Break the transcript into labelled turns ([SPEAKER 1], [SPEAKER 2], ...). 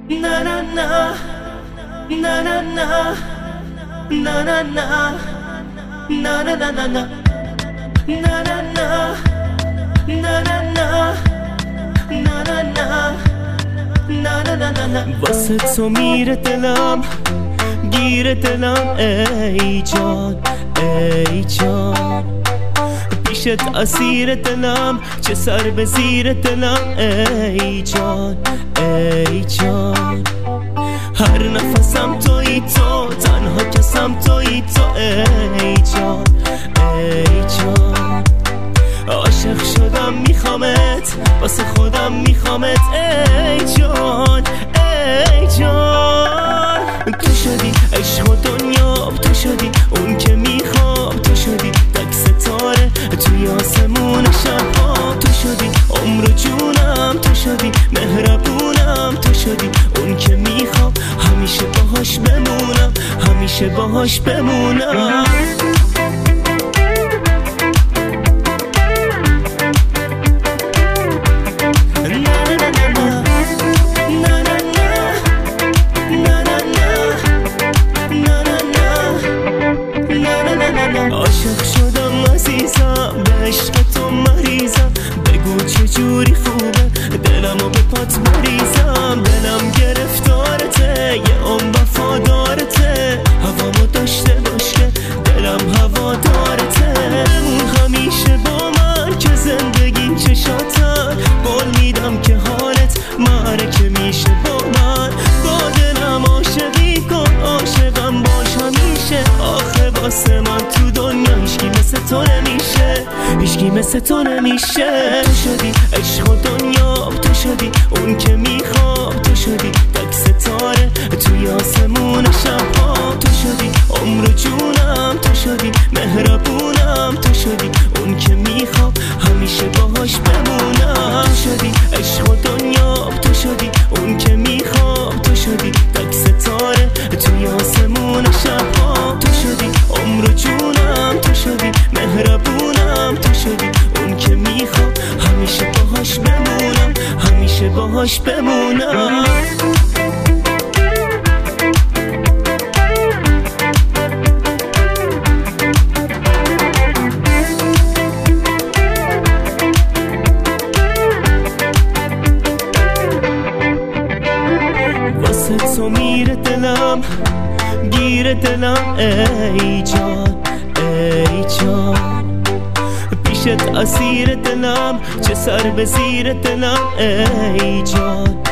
[SPEAKER 1] Na na na, na na na, na na na, na na na na na, na na na, na na na, na na na, na na na na. واسه تو میره دلم، گیره دلم ای جان ای جان، پیشت اسیر دلم، چه سر به زیر دلم ای جان ای جان. هر نفسم تویی تو، تنها کسم تویی تو ای جان ای جان. عاشق شدم میخوامت، واسه خودم میخوامت ای جان ای جان. تو شدی عشق و دنیا، تو شدی اون که میخوام، تو شدی تک ستاره توی آسمون شبها، تو شدی عمر و جونم، تو شدی مهربونم، تو شدی اون که میخوام همیشه باهاش بمونم، همیشه باهاش بمونم. عاشق شدم عزیزم، به عشق تو مریضم، بگو چجوری خوبه دلمو به پات بریزم. دلم گرفتارته، یه عمر وفادارته، هوامو داشته باش که دلم هوادارته. همیشه با من که زندگیم چشاتن، قول میدم که حالت معرکه میشه با من. با دلم عاشقی کن، عاشقم باش همیشه. آخه واسه من تو دنیا هیچکی مثل تو نمیشه، هیچکی مثل تو نمیشه. تو شدی عشق و دنیا، تو شدی اون که میخوام، تو شدی تک ستاره توی آسمون شبها، تو شدی عمر و جونم، تو شدی مهربونم، تو شدی اون که میخوام همیشه باهاش بمونم. تو شدی عشق و دنیا، تو شدی اون که میخوام، تو شدی تک ستاره توی آسمون شبها، تو شدی عمر و جونم، تو شدی مهربونم، تو شدی اون که میخوام همیشه باهاش بمونم، همیشه باهاش بمونم. واسه تو میره دلم، گیره دلم ای جان ای جان. پیشت اسیر دلم، چه سر به زیر دلم ای جان